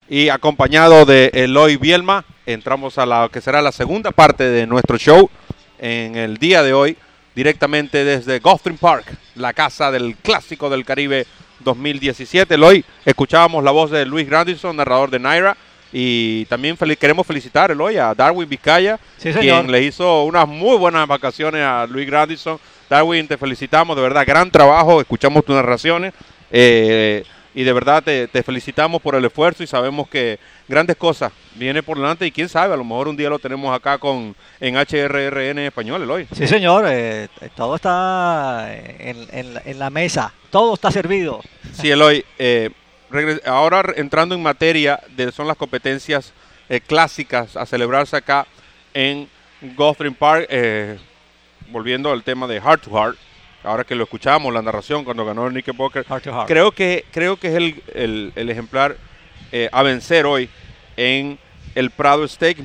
y acompañado de Eloy Bielma, entramos a la que será la segunda parte de nuestro show en el día de hoy, directamente desde Gulfstream Park, la casa del Clásico del Caribe 2017. Eloy, escuchábamos la voz de Luis Grandison, narrador de NYRA, y también queremos felicitar, Eloy, a Darwin Vizcaya, sí, señor, quien le hizo unas muy buenas vacaciones a Luis Grandison. Darwin, te felicitamos, de verdad, gran trabajo, escuchamos tus narraciones, y de verdad te felicitamos por el esfuerzo y sabemos que grandes cosas vienen por delante y quién sabe, a lo mejor un día lo tenemos acá en HRRN español, Eloy. Sí, señor, todo está en la mesa, todo está servido. Sí, Eloy, ahora entrando en materia son las competencias clásicas a celebrarse acá en Gulfstream Park, volviendo al tema de Heart to Heart. Ahora que lo escuchamos, la narración cuando ganó el Knickerbocker, creo que es el ejemplar a vencer hoy en el Prado Stake,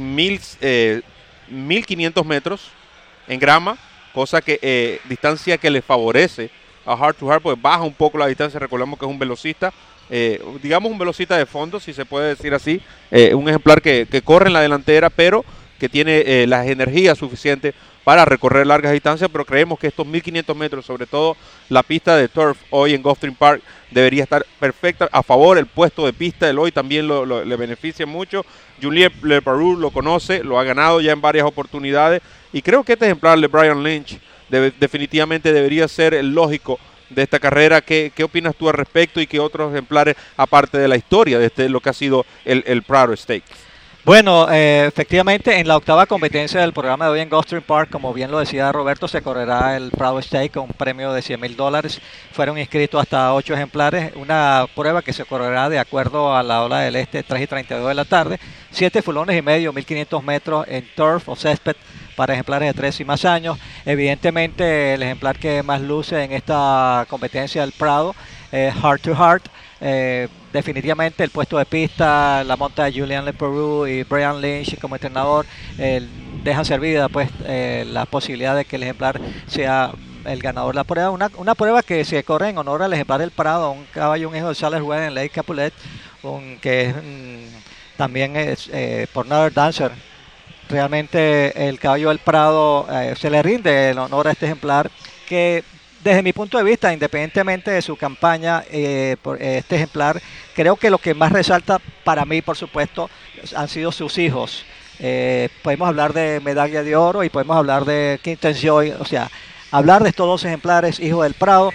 1500 metros en grama, cosa que distancia que le favorece a Heart to Heart, pues baja un poco la distancia. Recordemos que es un velocista, digamos un velocista de fondo, si se puede decir así, un ejemplar que corre en la delantera, pero que tiene las energías suficientes para recorrer largas distancias, pero creemos que estos 1500 metros, sobre todo la pista de turf hoy en Gulfstream Park, debería estar perfecta a favor. El puesto de pista del hoy también le beneficia mucho. Julien Leparoux lo conoce, lo ha ganado ya en varias oportunidades, y creo que este ejemplar de Brian Lynch definitivamente debería ser el lógico de esta carrera. ¿Qué opinas tú al respecto y qué otros ejemplares, aparte de la historia de lo que ha sido el Prado Stakes? Bueno, efectivamente, en la octava competencia del programa de hoy en Gulfstream Park, como bien lo decía Roberto, se correrá el Prado Stake con un premio de $100,000. Fueron inscritos hasta 8 ejemplares, una prueba que se correrá de acuerdo a la hora del este, 3:32 de la tarde, 7 fulones y medio, 1500 metros en turf o césped para ejemplares de 3 y más años. Evidentemente, el ejemplar que más luce en esta competencia del Prado es Heart to Heart. Definitivamente el puesto de pista, la monta de Julien Leparoux y Brian Lynch como entrenador dejan servida pues la posibilidad de que el ejemplar sea el ganador de la prueba. Una prueba que se corre en honor al ejemplar del Prado, un caballo, un hijo de Charles Wren en Lake Capulet, que es, también es por Another Dancer. Realmente el caballo del Prado se le rinde el honor a este ejemplar que, desde mi punto de vista, independientemente de su campaña, por este ejemplar, creo que lo que más resalta para mí, por supuesto, han sido sus hijos. Podemos hablar de Medalla de Oro y podemos hablar de Quintes Joy, o sea, hablar de estos dos ejemplares, hijos del Prado,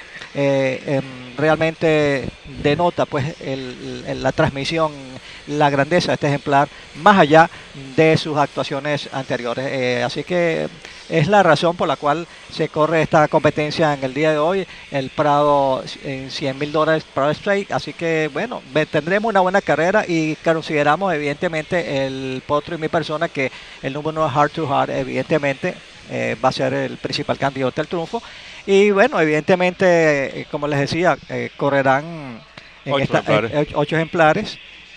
realmente denota pues la transmisión, la grandeza de este ejemplar, más allá de sus actuaciones anteriores. Así que es la razón por la cual se corre esta competencia en el día de hoy, el Prado en $100,000 Prado Stake. Así que bueno, tendremos una buena carrera y consideramos evidentemente el potro y mi persona que el número 1 Heart to Heart evidentemente va a ser el principal candidato al triunfo. Y bueno, evidentemente, como les decía, correrán en 8 ejemplares.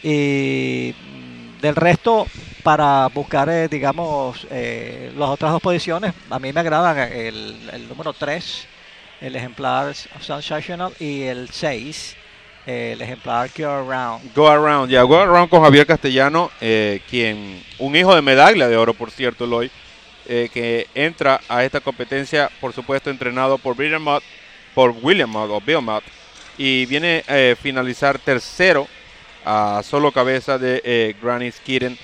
Y del resto, para buscar, digamos, las otras dos posiciones, a mí me agradan el número 3, el ejemplar Sensational, y el 6, el ejemplar Go Around. Go Around con Javier Castellano, un hijo de medalla de oro, por cierto, Eloy, que entra a esta competencia, por supuesto, entrenado por William Mott, y viene a finalizar tercero a solo cabeza de Granny Skidden.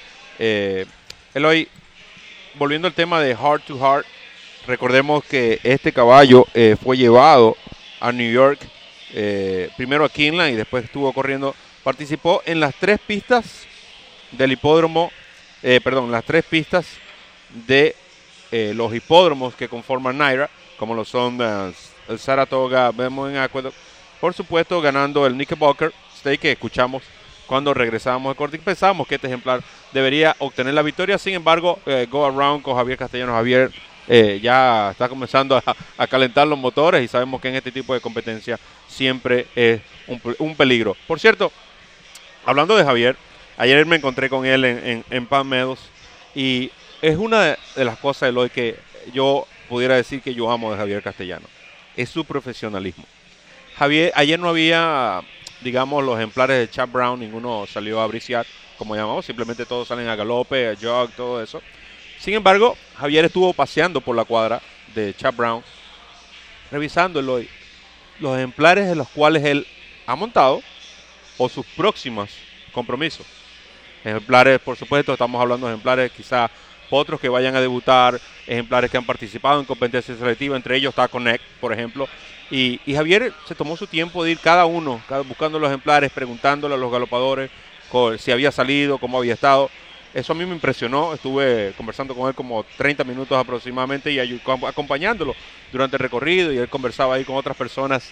Eloy, volviendo al tema de Heart to Heart, recordemos que este caballo fue llevado a New York, primero a Keeneland y después estuvo corriendo, participó en las 3 pistas del hipódromo, las 3 pistas de los hipódromos que conforman NYRA, como lo son el Saratoga, Belmont Aqueduct, por supuesto ganando el Knickerbocker Stake que escuchamos cuando regresábamos de corte. Pensamos que este ejemplar debería obtener la victoria. Sin embargo, Go Around con Javier Castellano. Javier ya está comenzando a calentar los motores y sabemos que en este tipo de competencia siempre es un peligro. Por cierto, hablando de Javier, ayer me encontré con él en Palm Meadows y es una de las cosas, Eloy, que yo pudiera decir que yo amo de Javier Castellano. Es su profesionalismo. Javier, ayer no había digamos, los ejemplares de Chad Brown, ninguno salió a brisear, como llamamos, simplemente todos salen a galope, a jog, todo eso. Sin embargo, Javier estuvo paseando por la cuadra de Chad Brown, revisando los ejemplares de los cuales él ha montado o sus próximos compromisos. Ejemplares, por supuesto, estamos hablando de ejemplares quizás otros que vayan a debutar, ejemplares que han participado en competencia selectiva, entre ellos está Connect, por ejemplo. Y Javier se tomó su tiempo de ir cada uno, buscando los ejemplares, preguntándole a los galopadores si había salido, cómo había estado. Eso a mí me impresionó, estuve conversando con él como 30 minutos aproximadamente y acompañándolo durante el recorrido, y él conversaba ahí con otras personas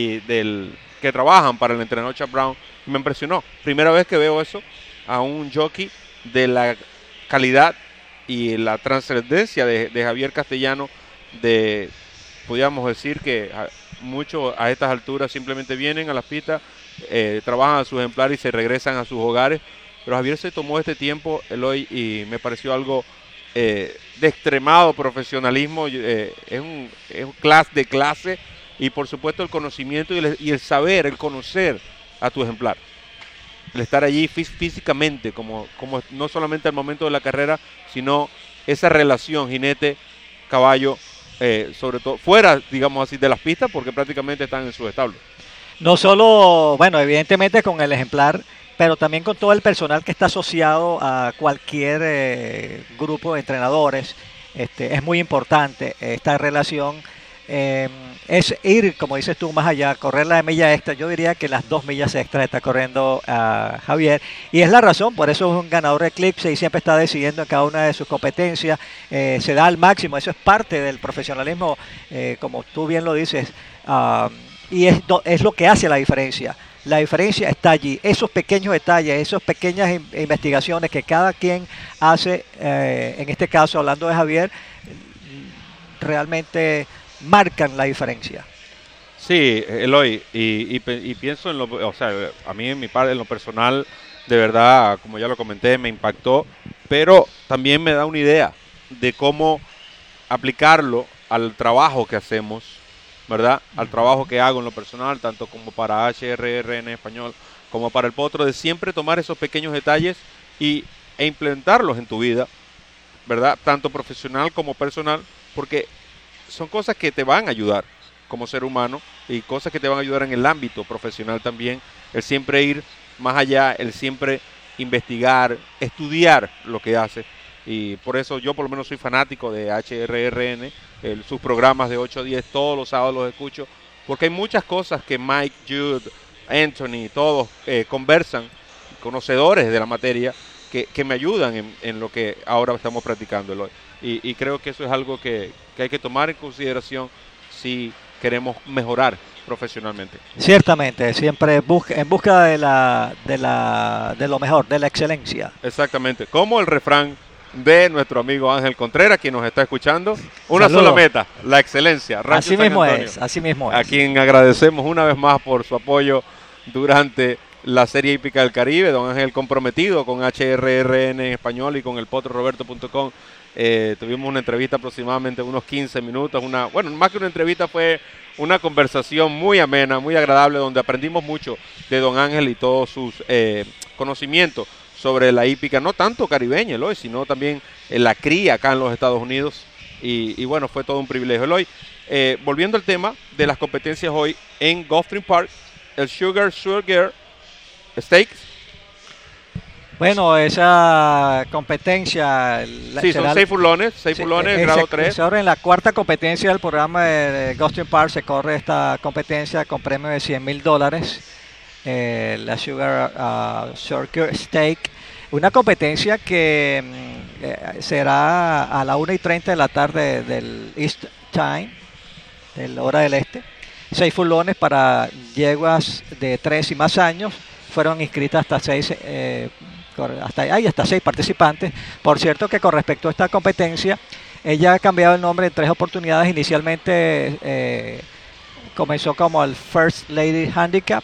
que trabajan para el entrenador Chad Brown. Y me impresionó, primera vez que veo eso, a un jockey de la calidad y la trascendencia de Javier Castellano, podríamos decir que muchos a estas alturas simplemente vienen a las pistas, trabajan a su ejemplar y se regresan a sus hogares. Pero Javier se tomó este tiempo, Eloy, y me pareció algo de extremado profesionalismo. Es un clase, y por supuesto el conocimiento y el saber, el conocer a tu ejemplar. El estar allí físicamente, como no solamente al momento de la carrera, sino esa relación jinete-caballo, sobre todo fuera, digamos así, de las pistas, porque prácticamente están en su establo. No solo, bueno, evidentemente con el ejemplar, pero también con todo el personal que está asociado a cualquier grupo de entrenadores. Es muy importante esta relación. Es ir, como dices tú, más allá, correr la milla extra. Yo diría que las 2 millas extra está corriendo Javier, y es la razón, por eso es un ganador de Eclipse y siempre está decidiendo en cada una de sus competencias. Se da al máximo, eso es parte del profesionalismo, como tú bien lo dices, y es lo que hace la diferencia. La diferencia está allí, esos pequeños detalles, esas pequeñas investigaciones que cada quien hace, en este caso hablando de Javier, realmente marcan la diferencia. Sí, Eloy, y pienso o sea, a mí en lo personal, de verdad, como ya lo comenté, me impactó, pero también me da una idea de cómo aplicarlo al trabajo que hacemos, ¿verdad? Al trabajo que hago en lo personal, tanto como para HRR en español, como para el Potro, de siempre tomar esos pequeños detalles e implementarlos en tu vida, ¿verdad? Tanto profesional como personal, porque son cosas que te van a ayudar como ser humano y cosas que te van a ayudar en el ámbito profesional también. El siempre ir más allá, el siempre investigar, estudiar lo que hace. Y por eso yo por lo menos soy fanático de HRRN, sus programas de 8 a 10, todos los sábados los escucho, porque hay muchas cosas que Mike, Jude, Anthony, todos conversan, conocedores de la materia, que me ayudan en lo que ahora estamos practicando. Y creo que eso es algo que hay que tomar en consideración si queremos mejorar profesionalmente. Ciertamente, siempre en busca de lo mejor, de la excelencia. Exactamente, como el refrán de nuestro amigo Ángel Contreras, quien nos está escuchando. Una Saludos. sola meta, la excelencia. Así mismo es, así mismo es. A quien agradecemos una vez más por su apoyo durante la Serie Hípica del Caribe. Don Ángel comprometido con HRRN en español y con el potroroberto.com. Tuvimos una entrevista aproximadamente unos 15 minutos, bueno, más que una entrevista, fue una conversación muy amena, muy agradable, donde aprendimos mucho de don Ángel y todos sus conocimientos sobre la hípica, no tanto caribeña, Eloy, sino también la cría acá en los Estados Unidos, y bueno, fue todo un privilegio. Eloy, volviendo al tema de las competencias hoy en Gulfstream Park, el Sugar Stakes. Bueno, esa competencia... Sí, son 6 furlones, grado 3. Ahora en la cuarta competencia del programa de Gulfstream Park se corre esta competencia con premio de $100,000, la Sugar Stake. Una competencia que será a la 1:30 de la tarde del East Time, de la hora del este. 6 furlones para yeguas de 3 y más años. Fueron inscritas hasta 6 participantes. Por cierto que con respecto a esta competencia, ella ha cambiado el nombre en 3 oportunidades. Inicialmente comenzó como el First Lady Handicap,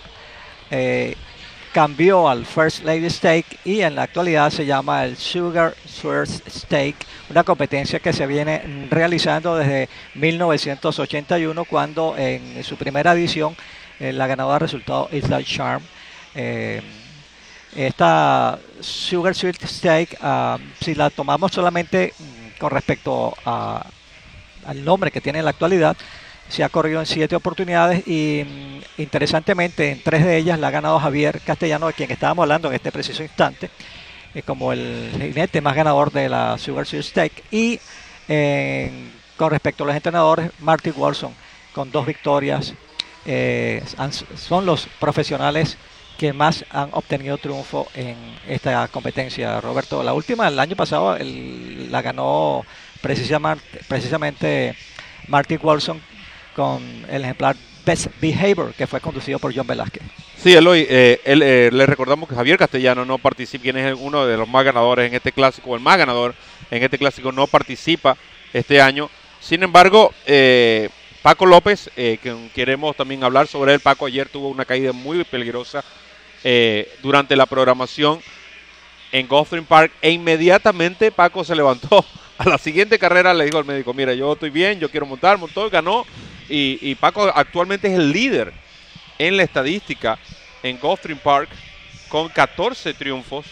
cambió al First Lady Stake y en la actualidad se llama el Sugar Stake, una competencia que se viene realizando desde 1981, cuando en su primera edición La ganadora resultó Isla Charm. Eh, Esta Sugar Sweet Steak, si la tomamos solamente con respecto al nombre que tiene en la actualidad, se ha corrido en 7 oportunidades y interesantemente en 3 de ellas la ha ganado Javier Castellano, de quien estábamos hablando en este preciso instante, como el jinete más ganador de la Sugar Sweet Steak. Y con respecto a los entrenadores, Marty Wilson con 2 victorias. Son los profesionales que más han obtenido triunfo en esta competencia, Roberto. La última, el año pasado, la ganó precisamente Marty Wilson con el ejemplar Best Behavior, que fue conducido por John Velázquez. Sí, Eloy, le recordamos que Javier Castellano no participa, quien es uno de los más ganadores en este clásico, el más ganador en este clásico, no participa este año. Sin embargo, Paco López, que queremos también hablar sobre él. Paco ayer tuvo una caída muy peligrosa durante la programación en Gulfstream Park, e inmediatamente Paco se levantó. A la siguiente carrera le dijo al médico: mira, yo estoy bien, yo quiero montar, montó, ganó, y Paco actualmente es el líder en la estadística en Gulfstream Park con 14 triunfos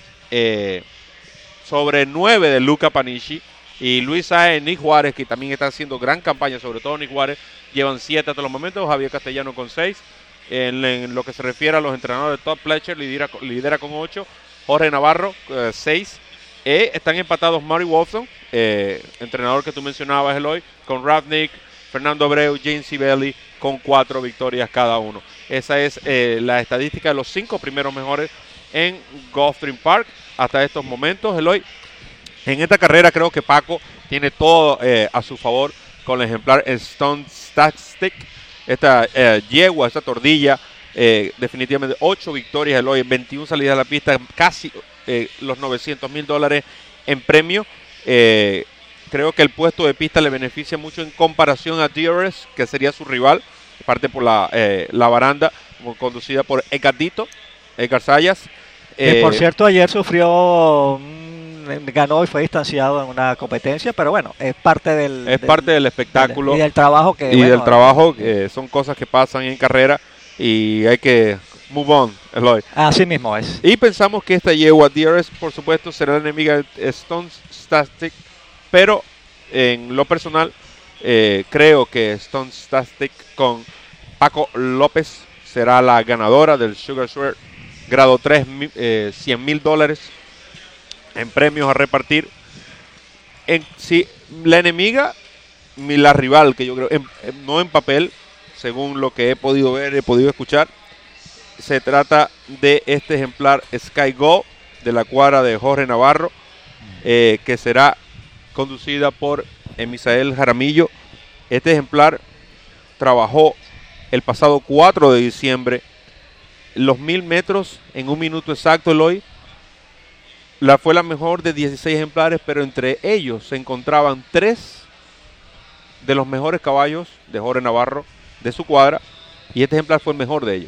sobre 9 de Luca Panici, y Luis Sáenz, Nick Juárez, que también está haciendo gran campaña, sobre todo Nick Juárez, llevan 7 hasta los momentos, Javier Castellano con 6. En lo que se refiere a los entrenadores, Todd Pletcher lidera con 8, Jorge Navarro 6. Están empatados Murray Wolfson, entrenador que tú mencionabas, Eloy, con Ravnik, Fernando Abreu, James Sibeli, con 4 victorias cada uno. Esa es la estadística de los 5 primeros mejores en Gulfstream Park hasta estos momentos, Eloy. En esta carrera creo que Paco tiene todo a su favor con el ejemplar Stone Statistic. Esta yegua, esta tordilla, definitivamente 8 victorias, Eloy, 21 salidas a la pista, casi los $900,000 en premio. Creo que el puesto de pista le beneficia mucho en comparación a DRS, que sería su rival, parte por la baranda, conducida por Edgar Sayas. Por cierto, ayer ganó y fue distanciado en una competencia, pero bueno, es parte del espectáculo y del trabajo que son cosas que pasan en carrera y hay que move on, Eloy. Así mismo es. Y pensamos que esta yegua DRS, por supuesto, será la enemiga de Stone Statistic, pero en lo personal creo que Stone Statistic con Paco López será la ganadora del Sugar Sweat grado 3, $100,000 en premios a repartir. Si la enemiga, la rival, que yo creo, no en papel, según lo que he podido ver, he podido escuchar, se trata de este ejemplar Sky Go de la cuadra de Jorge Navarro, que será conducida por Misael Jaramillo. Este ejemplar trabajó el pasado 4 de diciembre los 1000 metros en 1 minuto exacto, Eloy. Fue la mejor de 16 ejemplares, pero entre ellos se encontraban 3 de los mejores caballos de Jorge Navarro de su cuadra, y este ejemplar fue el mejor de ellos.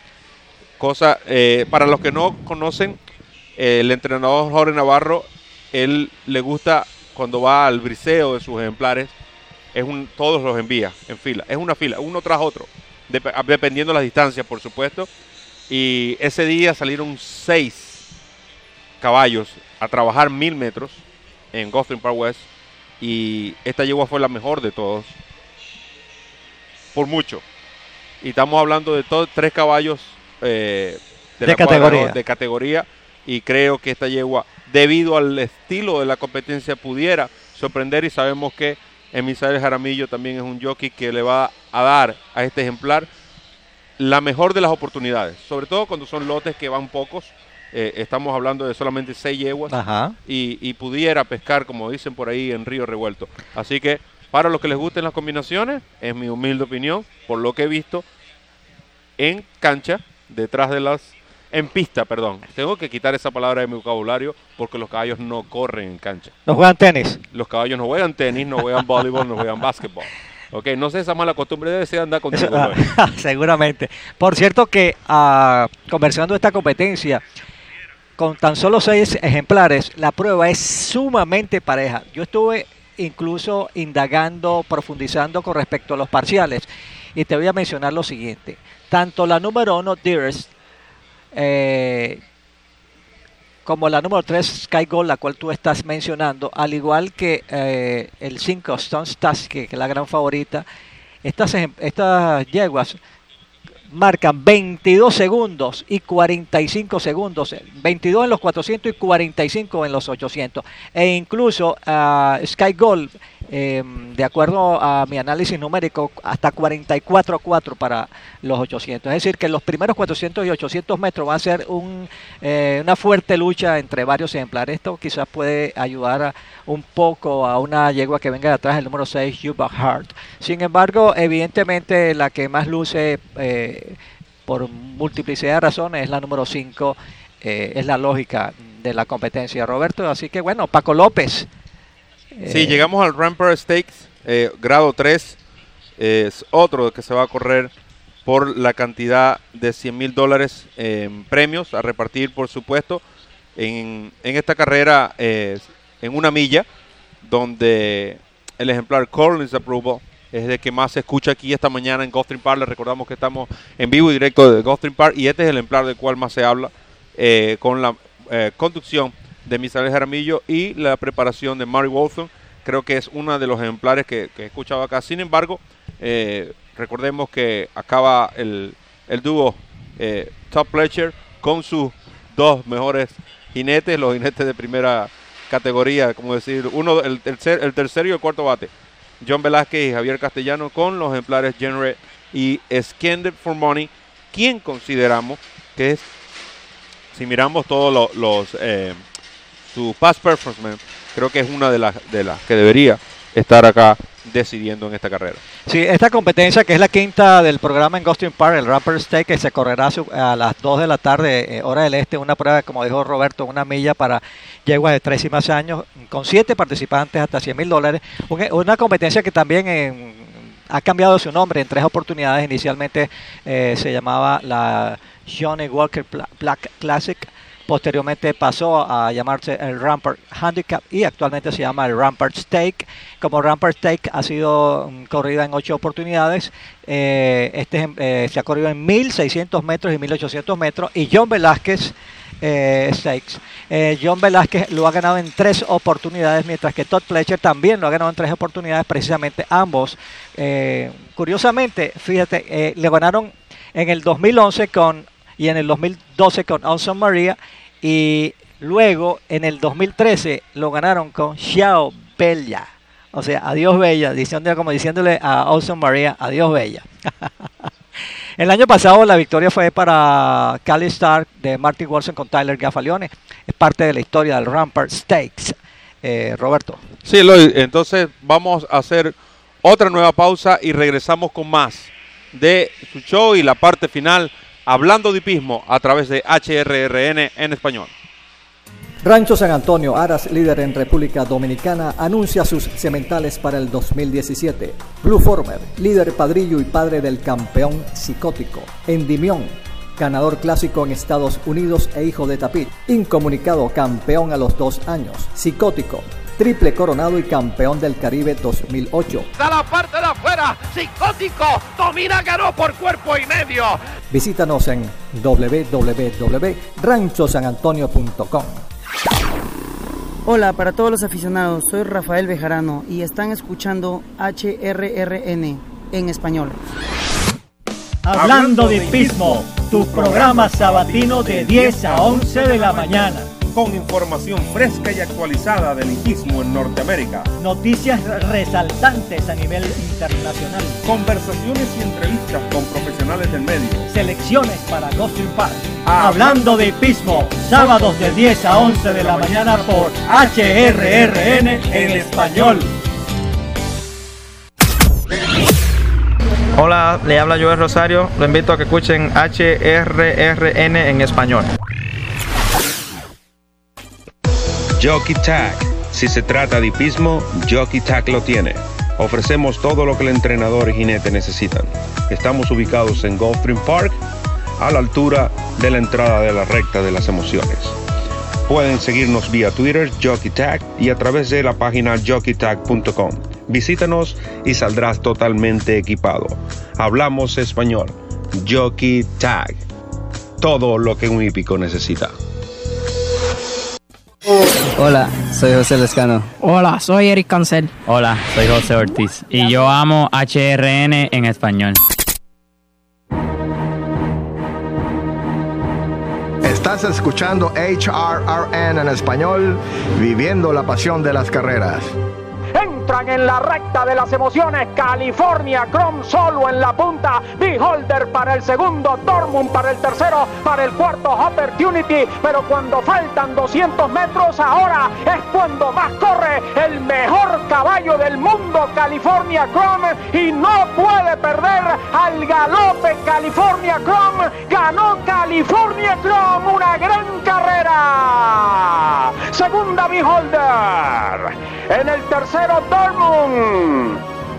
Para los que no conocen, el entrenador Jorge Navarro, él le gusta cuando va al briseo de sus ejemplares, todos los envía en fila, es una fila, uno tras otro, dependiendo de las distancias, por supuesto. Y ese día salieron 6 caballos a trabajar 1000 metros en Gulfstream Park West, y esta yegua fue la mejor de todos por mucho, y estamos hablando de 3 caballos de categoría, y creo que esta yegua, debido al estilo de la competencia, pudiera sorprender, y sabemos que Misael Jaramillo también es un jockey que le va a dar a este ejemplar la mejor de las oportunidades, sobre todo cuando son lotes que van pocos. Estamos hablando de solamente 6 yeguas. Ajá. Y pudiera pescar, como dicen por ahí, en río revuelto. Así que para los que les gusten las combinaciones, es mi humilde opinión, por lo que he visto en cancha, en pista, perdón. Tengo que quitar esa palabra de mi vocabulario porque los caballos no corren en cancha. No juegan tenis. Los caballos no juegan tenis, no juegan voleibol, no juegan básquetbol. Ok, no sé, esa mala costumbre debe ser andar contigo. Seguramente. Por cierto que conversando de esta competencia, con tan solo 6 ejemplares, la prueba es sumamente pareja. Yo estuve incluso indagando, profundizando con respecto a los parciales, y te voy a mencionar lo siguiente. Tanto la número 1, Dearest, como la número 3, Sky Gold, la cual tú estás mencionando, al igual que el 5, Stone Stas, que es la gran favorita, estas yeguas marcan 22 segundos y 45 segundos, 22 en los 400 y 45 en los 800. E incluso Sky Gold, de acuerdo a mi análisis numérico, hasta 44.4 para los 800. Es decir, que los primeros 400 y 800 metros va a ser una fuerte lucha entre varios ejemplares. Esto quizás puede ayudar un poco a una yegua que venga de atrás, el número 6, Yuba Hart. Sin embargo, evidentemente la que más luce por multiplicidad de razones es la número 5, es la lógica de la competencia, Roberto. Así que bueno, Paco López. Sí, llegamos al Rampart Stakes, grado 3, es otro que se va a correr por la cantidad de $100,000 en premios a repartir, por supuesto, en esta carrera en una milla, donde el ejemplar Collins Approval es el que más se escucha aquí esta mañana en Gulfstream Park. Les recordamos que estamos en vivo y directo de Gulfstream Park y este es el ejemplar del cual más se habla, con la conducción de Misael Jaramillo y la preparación de Mary Walton. Creo que es uno de los ejemplares que he escuchado acá. Sin embargo, recordemos que acaba el dúo Todd Pletcher con sus dos mejores jinetes, los jinetes de primera categoría, como decir, el tercero y el cuarto bate, John Velázquez y Javier Castellano, con los ejemplares Genre y Scanded for Money, quien consideramos que es, si miramos todos su past performance, creo que es una de las que debería estar acá decidiendo en esta carrera. Sí, esta competencia, que es la quinta del programa en Gulfstream Park, el Rampart Stakes, que se correrá a las 2 de la tarde, hora del este, una prueba, como dijo Roberto, una milla para yeguas de 3 y más años, con 7 participantes, hasta $100,000. Una competencia que también ha cambiado su nombre en 3 oportunidades. Inicialmente se llamaba la Johnny Walker Black Classic. Posteriormente pasó a llamarse el Rampart Handicap y actualmente se llama el Rampart Stake. Como Rampart Stake ha sido corrida en 8 oportunidades, se ha corrido en 1.600 metros y 1.800 metros. Y John Velázquez Stakes, John Velázquez lo ha ganado en 3 oportunidades, mientras que Todd Pletcher también lo ha ganado en 3 oportunidades, precisamente ambos. Curiosamente, fíjate, le ganaron en el 2011 y en el 2012 con Awesome Maria, y luego en el 2013 lo ganaron con Xiao Bella. O sea, adiós Bella, como diciéndole a Awesome Maria, adiós Bella. El año pasado la victoria fue para Cali Star de Martin Wilson con Tyler Gaffalione. Es parte de la historia del Rampart Stakes. Roberto. Sí, Eloy, entonces vamos a hacer otra nueva pausa y regresamos con más de su show y la parte final, hablando de hipismo a través de HRRN en español. Rancho San Antonio, Aras líder en República Dominicana, anuncia sus sementales para el 2017. Blue Former, líder padrillo y padre del campeón Psicótico. Endymion, ganador clásico en Estados Unidos e hijo de Tapit. Incomunicado, campeón a los 2 años. Psicótico, triple coronado y campeón del Caribe 2008. ¡Da la parte de afuera! ¡Psicótico! ¡Domina, ganó por cuerpo y medio! Visítanos en www.ranchosanantonio.com. Hola para todos los aficionados, soy Rafael Bejarano y están escuchando HRRN en español. Hablando de hipismo, tu programa sabatino de 10 a 11 de la mañana. Con información fresca y actualizada del hipismo en Norteamérica. Noticias resaltantes a nivel internacional. Conversaciones y entrevistas con profesionales del medio. Selecciones para Gulfstream Park. Hablando de hipismo, sábados de 10 a 11 de la mañana por HRRN en español. Hola, le habla Joel Rosario. Lo invito a que escuchen HRRN en español. Jockey Tag. Si se trata de hipismo, Jockey Tag lo tiene. Ofrecemos todo lo que el entrenador y jinete necesitan. Estamos ubicados en Gulfstream Park, a la altura de la entrada de la recta de las emociones. Pueden seguirnos vía Twitter, Jockey Tag, y a través de la página jockeytag.com. Visítanos y saldrás totalmente equipado. Hablamos español. Jockey Tag. Todo lo que un hípico necesita. Hola, soy José Lescano. Hola, soy Eric Cancel. Hola, soy José Ortiz y yo amo HRN en español. Estás escuchando HRRN en español, viviendo la pasión de las carreras. Entran en la recta de las emociones. California Chrome solo en la punta. Beholder para el segundo, Dortmund para el tercero, para el cuarto Opportunity. Pero cuando faltan 200 metros, ahora es cuando más corre el mejor caballo del mundo, California Chrome, y no puede perder al galope. California Chrome ganó. California Chrome, una gran carrera. Segunda Beholder. En el tercero Dortmund.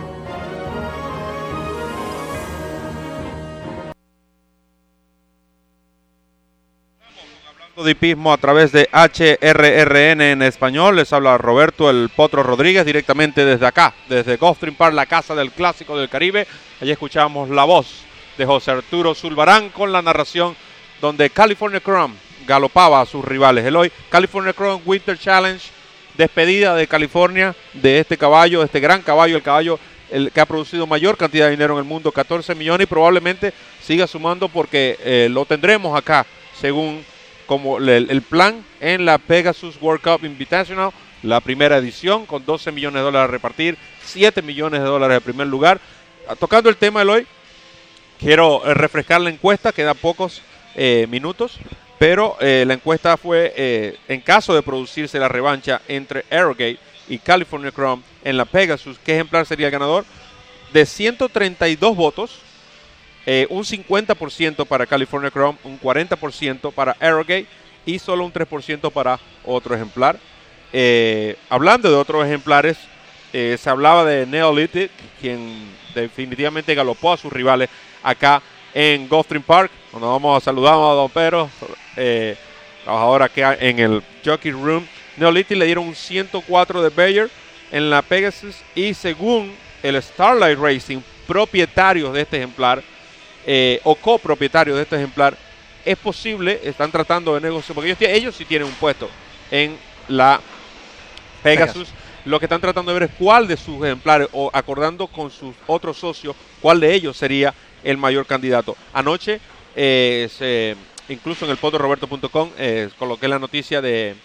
Hablando de hipismo a través de HRRN en español, les habla Roberto el Potro Rodríguez directamente desde acá, desde Gulfstream Park, la casa del Clásico del Caribe. Allí escuchamos la voz de José Arturo Zulbarán con la narración donde California Chrome galopaba a sus rivales. El hoy California Chrome Winter Challenge, despedida de California, de este caballo, de este gran caballo, el que ha producido mayor cantidad de dinero en el mundo, 14 millones, y probablemente siga sumando porque lo tendremos acá, según como el plan en la Pegasus World Cup Invitational, la primera edición, con 12 millones de dólares a repartir, 7 millones de dólares en primer lugar. Tocando el tema de hoy, quiero refrescar la encuesta, quedan pocos minutos. Pero la encuesta fue, en caso de producirse la revancha entre Arrogate y California Chrome en la Pegasus, ¿qué ejemplar sería el ganador? De 132 votos, un 50% para California Chrome, un 40% para Arrogate y solo un 3% para otro ejemplar. Hablando de otros ejemplares, se hablaba de Neolithic, quien definitivamente galopó a sus rivales acá en Gulfstream Park, donde vamos a saludar a don Pedro, trabajador aquí en el Jockey Room. Neolithic le dieron un 104 de Bayer en la Pegasus, y según el Starlight Racing, propietarios de este ejemplar o copropietarios de este ejemplar, es posible, están tratando de negociar, porque ellos sí tienen un puesto en la Pegasus. Lo que están tratando de ver es cuál de sus ejemplares, o acordando con sus otros socios, cuál de ellos sería el mayor candidato. Anoche, incluso en el podroberto.com, coloqué la noticia de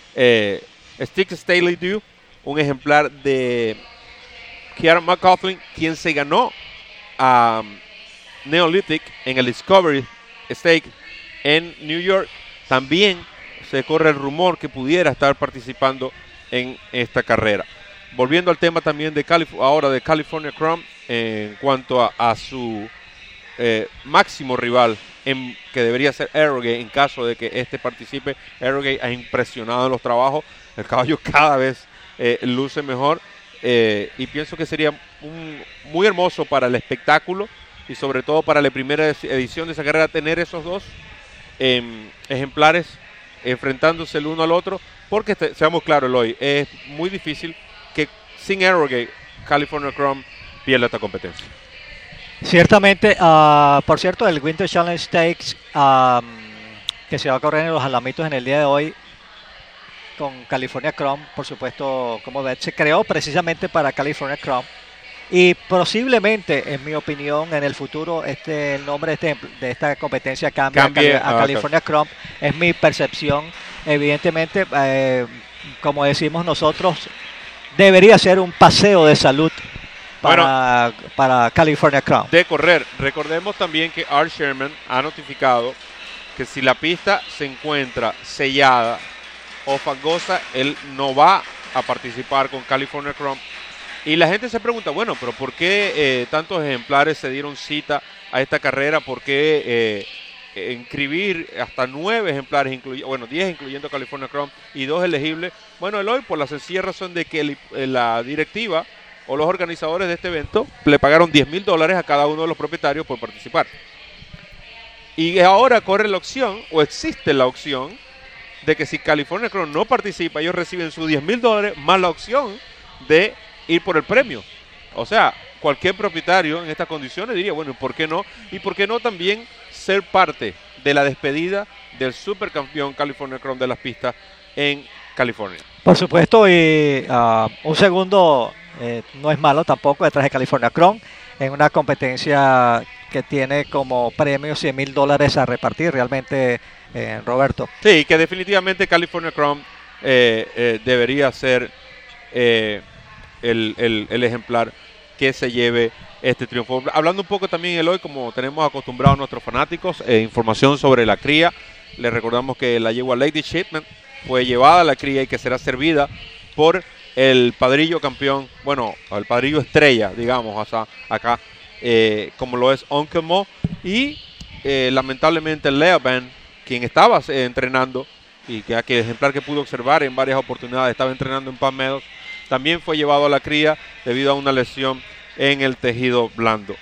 Stick Staley Dew, un ejemplar de Kieran McCaughlin, quien se ganó a Neolithic en el Discovery Stake en New York. También se corre el rumor que pudiera estar participando en esta carrera. Volviendo al tema también de California Chrome, en cuanto a su máximo rival, que debería ser Arrogate, en caso de que este participe. Arrogate ha impresionado en los trabajos, el caballo cada vez luce mejor, y pienso que sería muy hermoso para el espectáculo y sobre todo para la primera edición de esa carrera tener esos dos ejemplares enfrentándose el uno al otro, porque seamos claros, Eloy, es muy difícil que sin Arrogate California Chrome pierda esta competencia. Ciertamente, por cierto, el Winter Challenge Stakes que se va a correr en los Alamitos en el día de hoy con California Chrome, por supuesto, como ves, se creó precisamente para California Chrome, y posiblemente, en mi opinión, en el futuro el nombre de esta competencia cambie a California Chrome. Es mi percepción. Evidentemente, como decimos nosotros, debería ser un paseo de salud para California Chrome. De correr. Recordemos también que Art Sherman ha notificado que si la pista se encuentra sellada o fangosa, él no va a participar con California Chrome. Y la gente se pregunta, bueno, pero ¿por qué tantos ejemplares se dieron cita a esta carrera? ¿Por qué inscribir hasta 9 ejemplares, 10 incluyendo California Chrome y 2 elegibles? Bueno, Eloy, por la sencilla razón de que la directiva o los organizadores de este evento le pagaron $10,000 a cada uno de los propietarios por participar. Y ahora corre la opción, o existe la opción, de que si California Chrome no participa, ellos reciben sus $10,000 más la opción de ir por el premio. O sea, cualquier propietario en estas condiciones diría, bueno, ¿y por qué no? Y por qué no también ser parte de la despedida del supercampeón California Chrome de las pistas en California. Por supuesto, y un segundo no es malo tampoco detrás de California Chrome en una competencia que tiene como premio $100,000 a repartir realmente, Roberto. Sí, que definitivamente California Chrome debería ser el ejemplar que se lleve este triunfo. Hablando un poco también, Eloy, como tenemos acostumbrados a nuestros fanáticos, información sobre la cría. Les recordamos que la yegua Lady Shipment fue llevada a la cría y que será servida por el padrillo campeón, bueno, el padrillo estrella, digamos, hasta acá, como lo es Uncle Mo. Y lamentablemente Lea Band, quien estaba entrenando y que ejemplar que pudo observar en varias oportunidades, estaba entrenando en Palm Meadows, también fue llevado a la cría debido a una lesión en el tejido blando.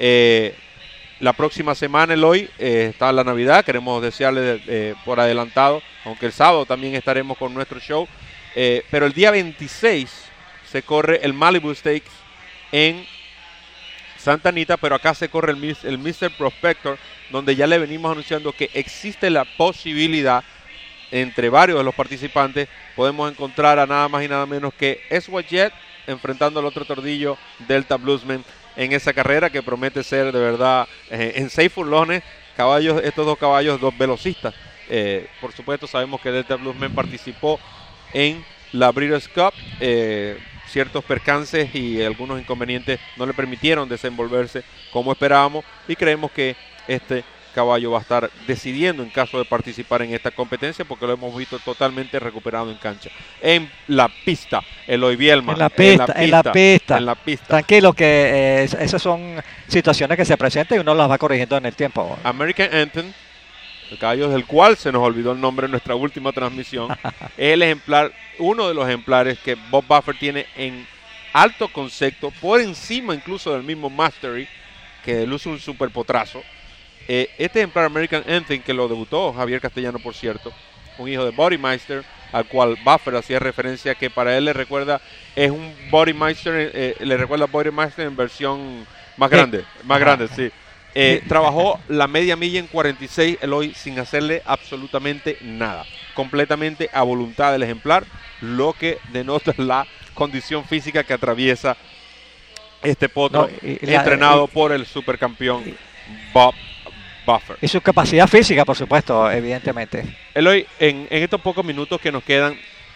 La próxima semana, Eloy, está la Navidad. Queremos desearle por adelantado, aunque el sábado también estaremos con nuestro show. Pero el día 26 se corre el Malibu Stakes en Santa Anita, pero acá se corre el Mr. Prospector, donde ya le venimos anunciando que existe la posibilidad, entre varios de los participantes, podemos encontrar a nada más y nada menos que Swatjet enfrentando al otro tordillo Delta Bluesman en esa carrera que promete ser de verdad en 6 furlones, estos dos caballos, dos velocistas. Por supuesto sabemos que Delta Bluesman participó en la Breeders' Cup, ciertos percances y algunos inconvenientes no le permitieron desenvolverse como esperábamos, y creemos que este caballo va a estar decidiendo en caso de participar en esta competencia, porque lo hemos visto totalmente recuperado en cancha. En la pista, Eloy Bielma. En la pista. Tranquilo, que esas son situaciones que se presentan y uno las va corrigiendo en el tiempo. American Anthem, el caballo del cual se nos olvidó el nombre en nuestra última transmisión, es el ejemplar, uno de los ejemplares que Bob Baffert tiene en alto concepto, por encima incluso del mismo Mastery, que luce un super potrazo. Este ejemplar American Anthem, que lo debutó Javier Castellano, por cierto, un hijo de Bodymeister, al cual Baffert hacía referencia, que para él le recuerda, es un Bodymeister, le recuerda a Bodymeister en versión más grande, sí. Trabajó la media milla en 46, Eloy, sin hacerle absolutamente nada, completamente a voluntad del ejemplar, lo que denota la condición física que atraviesa este potro, entrenado por el supercampeón Bob Baffert. Y su capacidad física, por supuesto, evidentemente. Eloy, en estos pocos minutos que nos quedan,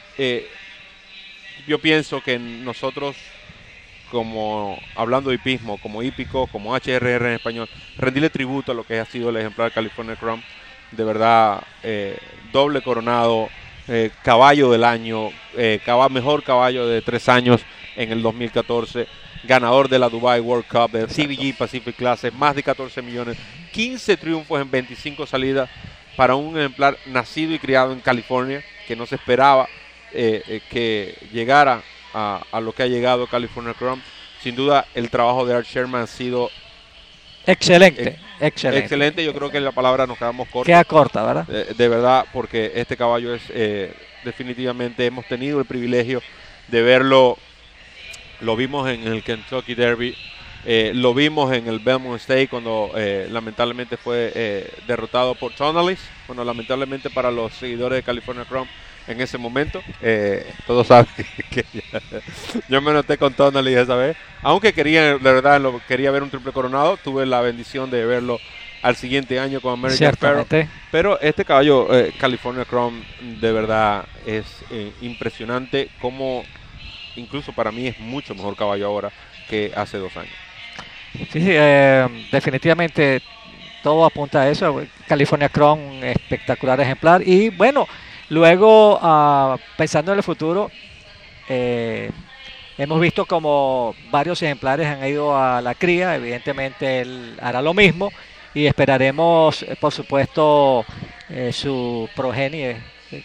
yo pienso que nosotros, como hablando de hipismo, como hípico, como HRR en español, rendirle tributo a lo que ha sido el ejemplar California Chrome. De verdad, doble coronado, caballo del año, mejor caballo de 3 años en el 2014, ganador de la Dubai World Cup, de CBG Pacific Classic, más de 14 millones, 15 triunfos en 25 salidas para un ejemplar nacido y criado en California, que no se esperaba que llegara a lo que ha llegado California Chrome. Sin duda, el trabajo de Art Sherman ha sido excelente. Yo creo que en la palabra nos quedamos cortos. Queda corta, ¿verdad? De verdad, porque este caballo es definitivamente, hemos tenido el privilegio de verlo. Lo vimos en el Kentucky Derby, lo vimos en el Belmont State cuando lamentablemente fue derrotado por Tonallis. Bueno, lamentablemente para los seguidores de California Chrome en ese momento, todos saben que yo me noté con Tonallis esa vez, aunque quería, de verdad, quería ver un triple coronado. Tuve la bendición de verlo al siguiente año con American Pharoah, pero este caballo California Chrome de verdad es impresionante, como incluso para mí es mucho mejor caballo ahora que hace 2 años. Sí, definitivamente todo apunta a eso. California Chrome, espectacular ejemplar. Y bueno, luego pensando en el futuro, hemos visto como varios ejemplares han ido a la cría. Evidentemente él hará lo mismo y esperaremos, por supuesto, su progenie.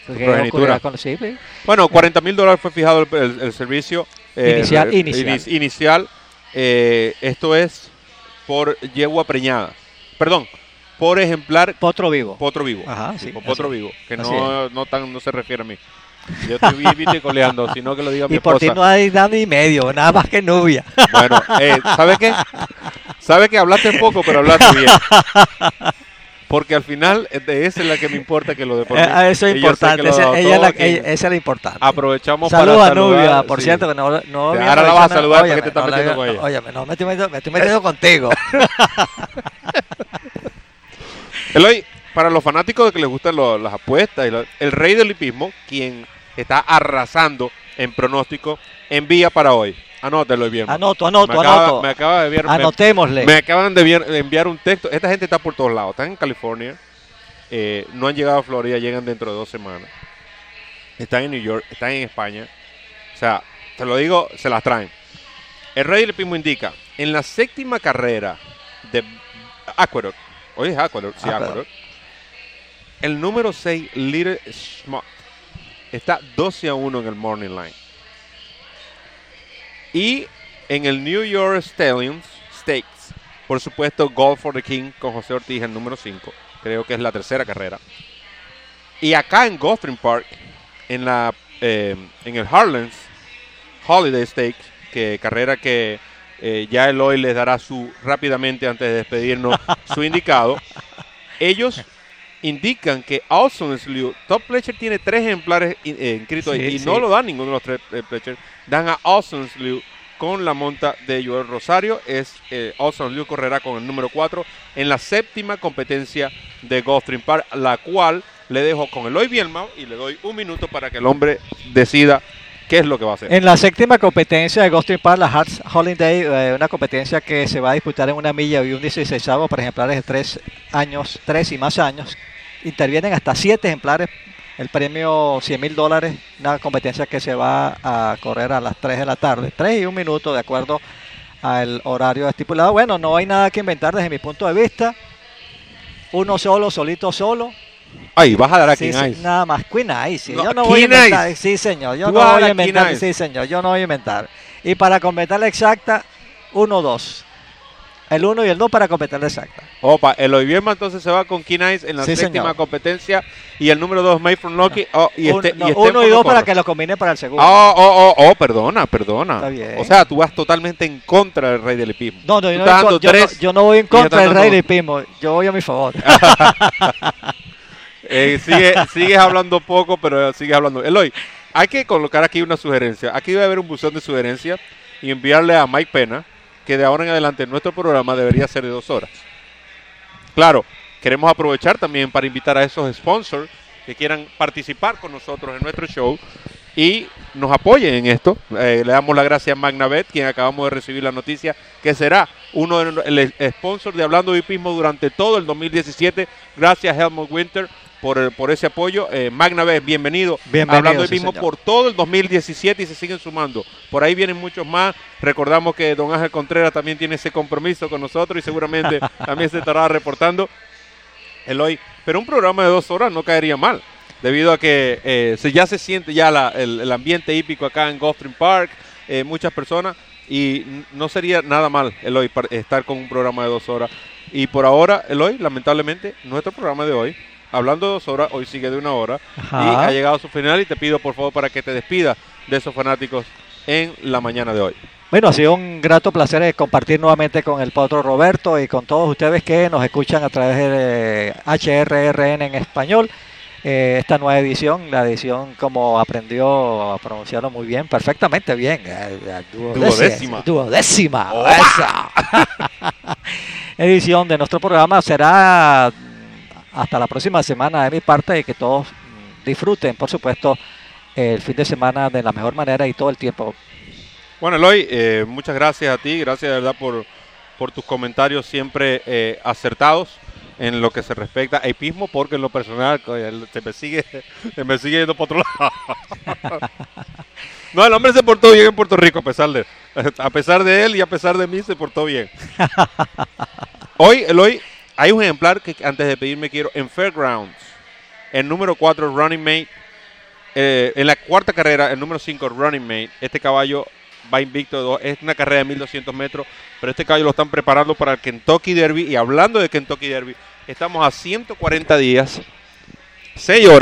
Bueno, $40,000 fue fijado el servicio inicial. Esto es por yegua preñada, perdón, por ejemplar potro vivo. Ajá, sí, potro vivo, que no se refiere a mí. Yo estoy viticoleando, sino que lo diga mi Y por esposa. ti no hay nada ni medio, nada más que Nubia. Bueno, ¿sabe qué? ¿Sabe que hablaste poco, pero hablaste bien? Porque al final, esa es la que me importa que lo de por mí. Eso es Y yo sé que importante, lo ha dado ella todo, esa es la importante. Aprovechamos Saludos para a Nubia, saludar, por sí. cierto, que no Ahora la vas a saludar porque te estás metiendo con ella. Óyeme, no me estoy metiendo contigo. Eloy, para los fanáticos de que les gustan las apuestas, el rey del hipismo, quien está arrasando en pronóstico, envía para hoy. Anótelo bien. Anoto. Me acaba de enviar, Anotémosle. Me acaban de enviar un texto. Esta gente está por todos lados. Están en California. No han llegado a Florida. Llegan dentro de 2 semanas. Están en New York. Están en España. O sea, te lo digo, se las traen. El rey del hipismo indica, en la 7ª carrera de Aqueduct. Hoy es Aqueduct. Sí, Aqueduct. El número 6, Little Schmuck, está 12-1 en el Morning Line. Y en el New York Stallions Stakes, por supuesto, Golf for the King con José Ortiz, el número 5. Creo que es la 3ª carrera. Y acá en Gulfstream Park, en el Harlan's Holiday Stakes, carrera que ya Eloy les dará rápidamente antes de despedirnos su indicado. Ellos indican que Awesome Slew, Top Pletcher tiene 3 ejemplares inscritos y no lo dan ninguno de los 3 Pletcher. Dan a Awesome Slew con la monta de Joel Rosario. Awesome Slew correrá con el número 4 en la 7ª competencia de Gulfstream Park, la cual le dejo con Eloy Bielma y le doy 1 minuto para que el hombre decida qué es lo que va a hacer. En la 7ª competencia de Gulfstream Park, la Hearts Holiday, una competencia que se va a disputar en 1 milla y un 16avo para ejemplares de 3 y más años. Intervienen hasta 7 ejemplares. El premio $100,000, una competencia que se va a correr a las 3 de la tarde. 3 y 1 minuto, de acuerdo al horario estipulado. Bueno, no hay nada que inventar desde mi punto de vista. Uno solito solo. Ay, vas a dar a King Ice. Nada más, Queen Ice. No, yo no voy a inventar. Ice. Sí, señor. Yo no voy a inventar. Sí, señor. Yo no voy a inventar. Y para completar la exacta, 1-2. El 1 y el 2 para completar la exacta. Opa, Eloy Bielma entonces se va con King Ice en la 7ª competencia. Y el número 2, Made from Lucky. Y 1 y 2 para que lo combine para el segundo. Perdona. Está bien. O sea, tú vas totalmente en contra del rey del hipismo. No, yo no voy en contra del rey del hipismo. Yo voy a mi favor. Sigues hablando poco, pero sigues hablando. Eloy, hay que colocar aquí una sugerencia. Aquí debe haber un buzón de sugerencias y enviarle a Mike Pena que de ahora en adelante nuestro programa debería ser de 2 horas. Claro, queremos aprovechar también para invitar a esos sponsors que quieran participar con nosotros en nuestro show y nos apoyen en esto. Le damos las gracias a Magnabet, quien acabamos de recibir la noticia que será uno de el sponsor de Hablando de Hipismo durante todo el 2017. Gracias Helmut Winter por ese apoyo. Magnabet, bienvenido Hablando de Hipismo por todo el 2017 y se siguen sumando. Por ahí vienen muchos más. Recordamos que don Ángel Contreras también tiene ese compromiso con nosotros y seguramente también se estará reportando. Eloy, pero un programa de 2 horas no caería mal, debido a que ya se siente ya el ambiente hípico acá en Gulfstream Park, muchas personas, y no sería nada mal, Eloy, estar con un programa de 2 horas. Y por ahora, Eloy, lamentablemente, nuestro programa de hoy, hablando de 2 horas, hoy sigue de 1 hora, y ha llegado a su final, y te pido por favor para que te despidas de esos fanáticos en la mañana de hoy. Bueno, ha sido un grato placer compartir nuevamente con el Potro Roberto y con todos ustedes que nos escuchan a través de HRRN en español. Esta nueva edición, la edición como aprendió a pronunciarlo muy bien, perfectamente bien. Duodécima. Edición de nuestro programa será hasta la próxima semana de mi parte y que todos disfruten, por supuesto, el fin de semana de la mejor manera y todo el tiempo. Bueno, Eloy, muchas gracias a ti, gracias de verdad por tus comentarios siempre acertados en lo que se respecta a hipismo, porque en lo personal se me sigue yendo por otro lado. No, el hombre se portó bien en Puerto Rico a pesar de él y a pesar de mí se portó bien. Hoy, Eloy, hay un ejemplar que antes de pedirme quiero en Fairgrounds, el número 4 Running Mate, en la 4ª carrera, el número 5 Running Mate, este caballo va invicto de 2, es una carrera de 1200 metros, pero este caballo lo están preparando para el Kentucky Derby, y hablando de Kentucky Derby, estamos a 140 días, 6 horas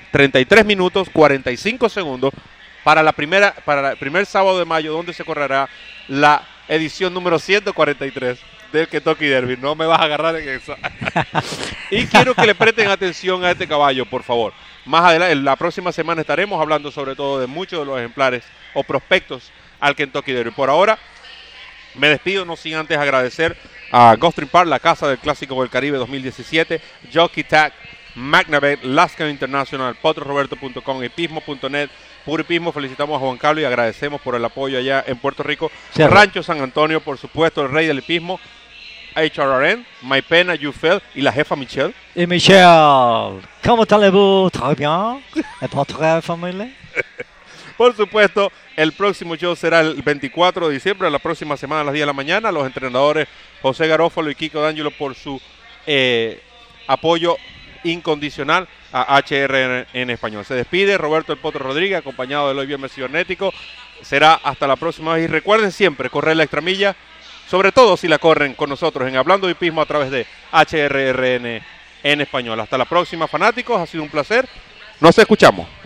33 minutos 45 segundos para el primer sábado de mayo, donde se correrá la edición número 143 del Kentucky Derby. No me vas a agarrar en eso. Y quiero que le presten atención a este caballo, por favor. Más adelante, la próxima semana estaremos hablando sobre todo de muchos de los ejemplares o prospectos al Kentucky Derby. Por ahora, me despido, no sin antes agradecer a Gulfstream Park, la casa del Clásico del Caribe 2017, Jockey Tag, Magnabet, Lascar International, potrosroberto.com, hipismo.net, Puro Hipismo. Felicitamos a Juan Carlos y agradecemos por el apoyo allá en Puerto Rico. Cierto. Rancho San Antonio, por supuesto, el rey del hipismo, HRRN, My Pena, Yufel y la jefa Michelle. Y Michelle, ¿cómo allez-vous? Très bien. ¿Et votre familia? Por supuesto, el próximo show será el 24 de diciembre, la próxima semana a las 10 de la mañana. Los entrenadores José Garófalo y Kiko D'Angelo por su apoyo incondicional a HRN en español. Se despide Roberto El Potro Rodríguez, acompañado de Eloy Bielme Cibernético. Será hasta la próxima vez. Y recuerden siempre correr la extramilla, sobre todo si la corren con nosotros en Hablando de Hipismo a través de HRRN en español. Hasta la próxima, fanáticos. Ha sido un placer. Nos escuchamos.